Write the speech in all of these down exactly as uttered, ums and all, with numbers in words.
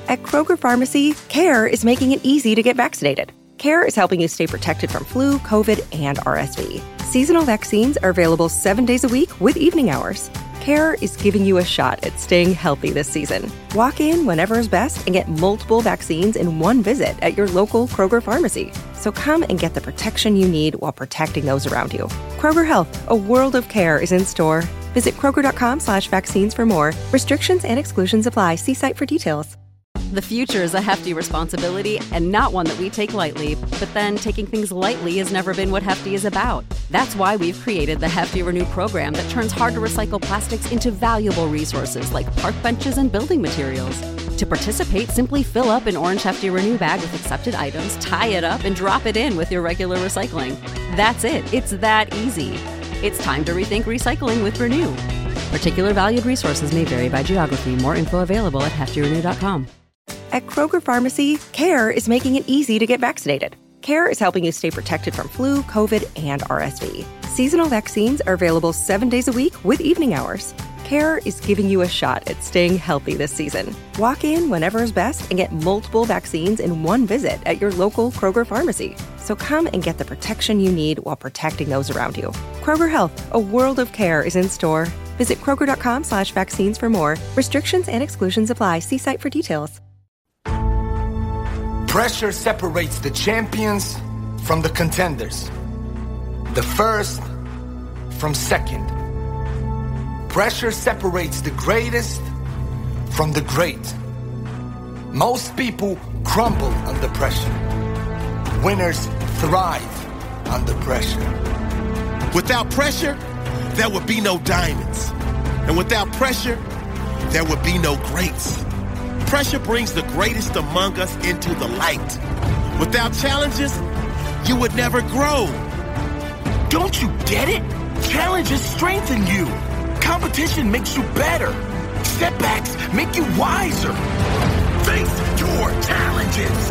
At Kroger Pharmacy, CARE is making it easy to get vaccinated. CARE is helping you stay protected from flu, COVID, and R S V. Seasonal vaccines are available seven days a week with evening hours. CARE is giving you a shot at staying healthy this season. Walk in whenever is best and get multiple vaccines in one visit at your local Kroger Pharmacy. So come and get the protection you need while protecting those around you. Kroger Health, a world of care is in store. Visit Kroger.com slash vaccines for more. Restrictions and exclusions apply. See site for details. The future is a hefty responsibility and not one that we take lightly. But then taking things lightly has never been what Hefty is about. That's why we've created the Hefty Renew program that turns hard-to-recycle plastics into valuable resources like park benches and building materials. To participate, simply fill up an orange Hefty Renew bag with accepted items, tie it up, and drop it in with your regular recycling. That's it. It's that easy. It's time to rethink recycling with Renew. Particular valued resources may vary by geography. More info available at hefty renew dot com. At Kroger Pharmacy, CARE is making it easy to get vaccinated. CARE is helping you stay protected from flu, COVID, and R S V. Seasonal vaccines are available seven days a week with evening hours. CARE is giving you a shot at staying healthy this season. Walk in whenever is best and get multiple vaccines in one visit at your local Kroger Pharmacy. So come and get the protection you need while protecting those around you. Kroger Health, a world of care is in store. Visit Kroger.com slash vaccines for more. Restrictions and exclusions apply. See site for details. Pressure separates the champions from the contenders. The first from second. Pressure separates the greatest from the great. Most people crumble under pressure. Winners thrive under pressure. Without pressure, there would be no diamonds. And without pressure, there would be no greats. Pressure brings the greatest among us into the light. Without challenges, you would never grow. Don't you get it? Challenges strengthen you. Competition makes you better. Setbacks make you wiser. Face your challenges.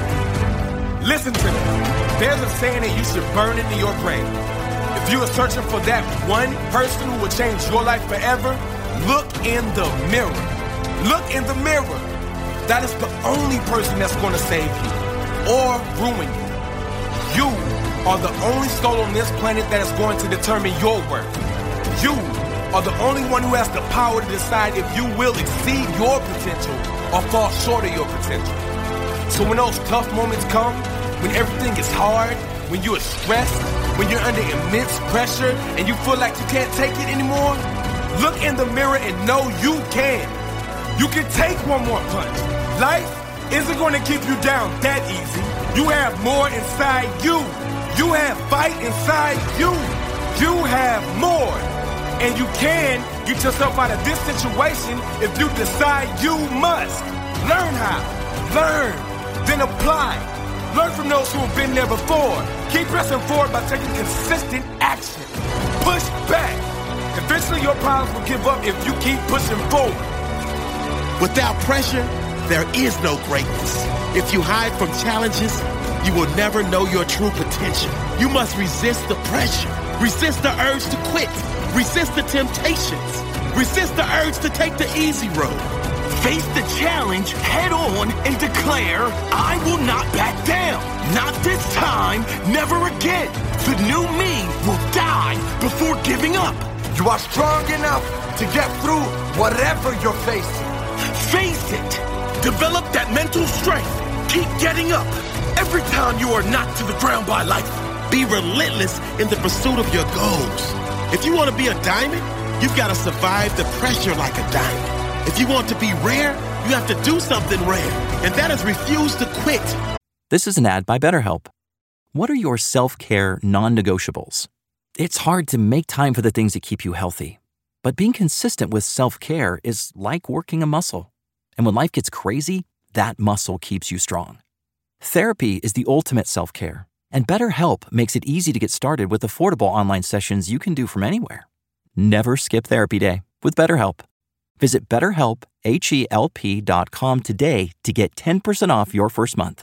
Listen to me. There's a saying that you should burn into your brain. If you are searching for that one person who will change your life forever, look in the mirror. Look in the mirror. That is the only person that's going to save you or ruin you. You are the only soul on this planet that is going to determine your worth. You are the only one who has the power to decide if you will exceed your potential or fall short of your potential. So when those tough moments come, when everything is hard, when you are stressed, when you're under immense pressure and you feel like you can't take it anymore, look in the mirror and know you can. You can take one more punch. Life isn't going to keep you down that easy. You have more inside you. You have fight inside you. You have more. And you can get yourself out of this situation if you decide you must. Learn how. Learn. Then apply. Learn from those who have been there before. Keep pressing forward by taking consistent action. Push back. Eventually your problems will give up if you keep pushing forward. Without pressure, there is no greatness. If you hide from challenges, you will never know your true potential. You must resist the pressure. Resist the urge to quit. Resist the temptations. Resist the urge to take the easy road. Face the challenge head on and declare, I will not back down. Not this time, never again. The new me will die before giving up. You are strong enough to get through whatever you're facing. Face it. Develop that mental strength. Keep getting up. Every time you are knocked to the ground by life. Be relentless in the pursuit of your goals. If you want to be a diamond, you've got to survive the pressure like a diamond. If you want to be rare, you have to do something rare. And that is refuse to quit. This is an ad by BetterHelp. What are your self-care non-negotiables? It's hard to make time for the things that keep you healthy. But being consistent with self-care is like working a muscle. And when life gets crazy, that muscle keeps you strong. Therapy is the ultimate self-care. And BetterHelp makes it easy to get started with affordable online sessions you can do from anywhere. Never skip therapy day with BetterHelp. Visit BetterHelp, H E L P dot com today to get ten percent off your first month.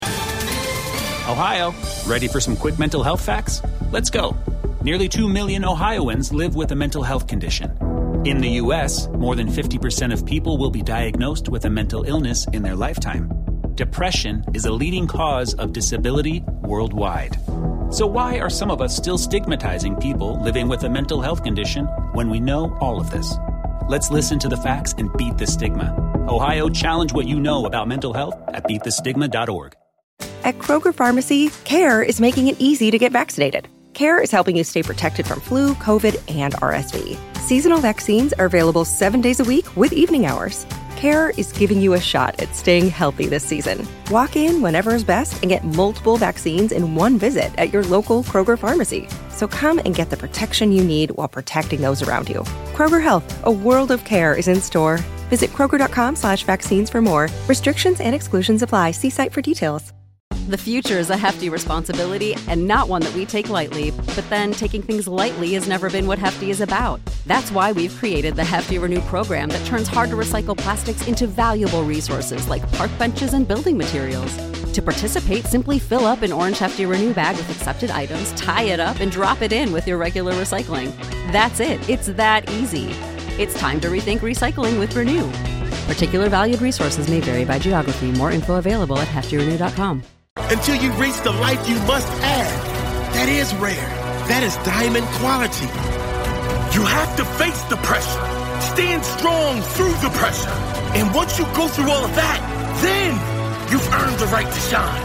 Ohio, ready for some quick mental health facts? Let's go. Nearly two million Ohioans live with a mental health condition. In the U S, more than fifty percent of people will be diagnosed with a mental illness in their lifetime. Depression is a leading cause of disability worldwide. So why are some of us still stigmatizing people living with a mental health condition when we know all of this? Let's listen to the facts and beat the stigma. Ohio, challenge what you know about mental health at beat the stigma dot org. At Kroger Pharmacy, CARE is making it easy to get vaccinated. CARE is helping you stay protected from flu, COVID, and R S V. Seasonal vaccines are available seven days a week with evening hours. CARE is giving you a shot at staying healthy this season. Walk in whenever is best and get multiple vaccines in one visit at your local Kroger Pharmacy. So come and get the protection you need while protecting those around you. Kroger Health, a world of care is in store. Visit Kroger.com slash vaccines for more. Restrictions and exclusions apply. See site for details. The future is a hefty responsibility and not one that we take lightly. But then taking things lightly has never been what Hefty is about. That's why we've created the Hefty Renew program that turns hard-to-recycle plastics into valuable resources like park benches and building materials. To participate, simply fill up an orange Hefty Renew bag with accepted items, tie it up, and drop it in with your regular recycling. That's it. It's that easy. It's time to rethink recycling with Renew. Particular valued resources may vary by geography. More info available at hefty renew dot com. Until you reach the life you must have. That is rare. That is diamond quality. You have to face the pressure. Stand strong through the pressure. And once you go through all of that, then you've earned the right to shine.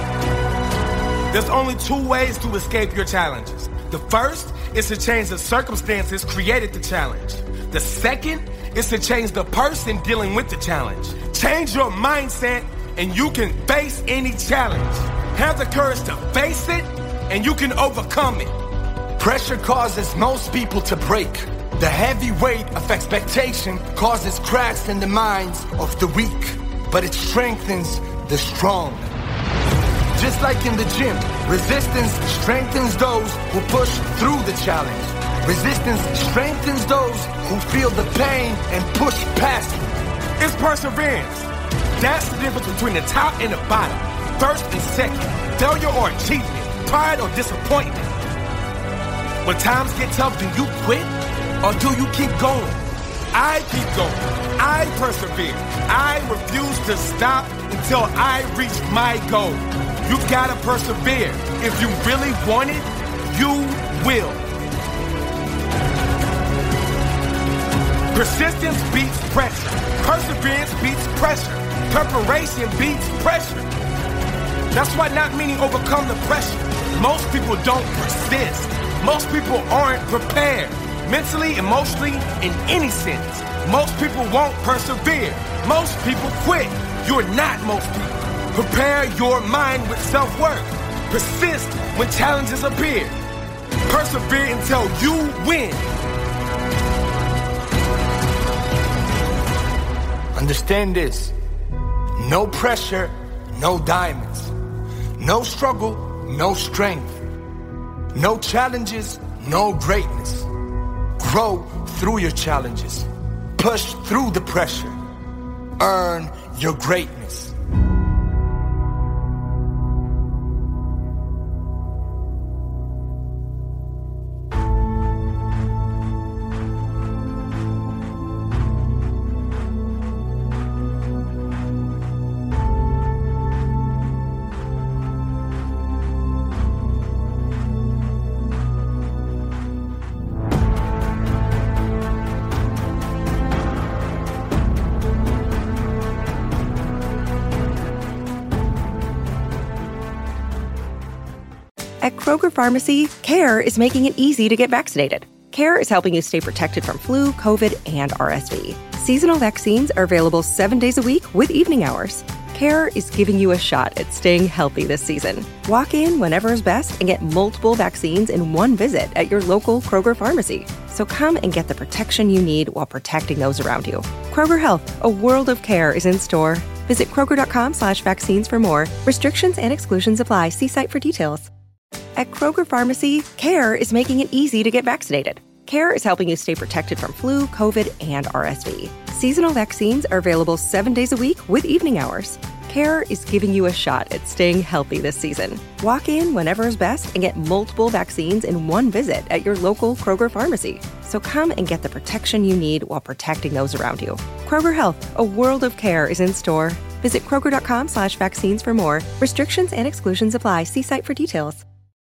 There's only two ways to escape your challenges. The first is to change the circumstances created the challenge. The second is to change the person dealing with the challenge. Change your mindset and you can face any challenge. Have the courage to face it and you can overcome it. Pressure causes most people to break. The heavy weight of expectation causes cracks in the minds of the weak, but it strengthens the strong. Just like in the gym, resistance strengthens those who push through the challenge. Resistance strengthens those who feel the pain and push past it. It's perseverance. That's the difference between the top and the bottom. First and second, failure or achievement, pride or disappointment. When times get tough, do you quit or do you keep going? I keep going. I persevere. I refuse to stop until I reach my goal. You gotta persevere. If you really want it, you will. Persistence beats pressure. Perseverance beats pressure. Preparation beats pressure. That's why not many overcome the pressure. Most people don't persist. Most people aren't prepared. Mentally, emotionally, in any sense. Most people won't persevere. Most people quit. You're not most people. Prepare your mind with self-work. Persist when challenges appear. Persevere until you win. Understand this. No pressure, no diamonds. No struggle, no strength. No challenges, no greatness. Grow through your challenges. Push through the pressure. Earn your greatness. At Kroger Pharmacy, CARE is making it easy to get vaccinated. CARE is helping you stay protected from flu, COVID, and R S V. Seasonal vaccines are available seven days a week with evening hours. CARE is giving you a shot at staying healthy this season. Walk in whenever is best and get multiple vaccines in one visit at your local Kroger Pharmacy. So come and get the protection you need while protecting those around you. Kroger Health, a world of care is in store. Visit Kroger.com slash vaccines for more. Restrictions and exclusions apply. See site for details. At Kroger Pharmacy, CARE is making it easy to get vaccinated. CARE is helping you stay protected from flu, COVID, and R S V. Seasonal vaccines are available seven days a week with evening hours. CARE is giving you a shot at staying healthy this season. Walk in whenever is best and get multiple vaccines in one visit at your local Kroger pharmacy. So come and get the protection you need while protecting those around you. Kroger Health, a world of care is in store. Visit Kroger.com slash vaccines for more. Restrictions and exclusions apply. See site for details.